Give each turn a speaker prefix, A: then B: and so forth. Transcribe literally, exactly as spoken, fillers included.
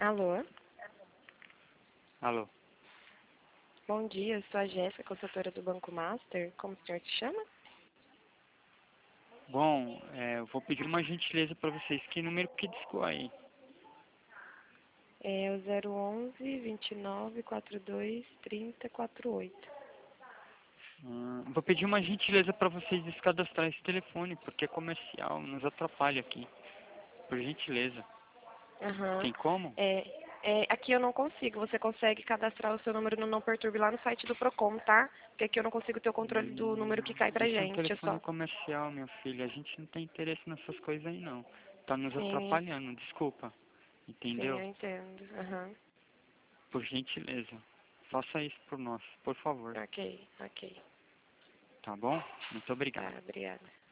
A: Alô,
B: Alô.
A: bom dia, eu sou a Jéssica, consultora do Banco Master. Como o senhor se chama?
B: Bom, é, eu vou pedir uma gentileza para vocês. Que número que discou aí?
A: É o zero onze, vinte e nove, quarenta e dois, trinta, quarenta e oito.
B: Hum, vou pedir uma gentileza para vocês descadastrar esse telefone, porque é comercial, nos atrapalha aqui. Por gentileza.
A: Aham.
B: Tem como?
A: É, é, aqui eu não consigo. Você consegue cadastrar o seu número no Não Perturbe lá no site do Procon, tá? Porque aqui eu não consigo ter o controle do número que
B: Hum,
A: cai pra
B: esse é um
A: gente. É
B: telefone
A: só.
B: comercial, meu filho. A gente não tem interesse nessas coisas aí, não. Tá nos
A: Sim,
B: atrapalhando, desculpa.
A: sim, eu
B: Entendeu?
A: entendo. Aham.
B: Por gentileza. Faça isso por nós, por favor.
A: Ok, ok.
B: Tá bom? Muito
A: Tá,
B: obrigado.
A: obrigada.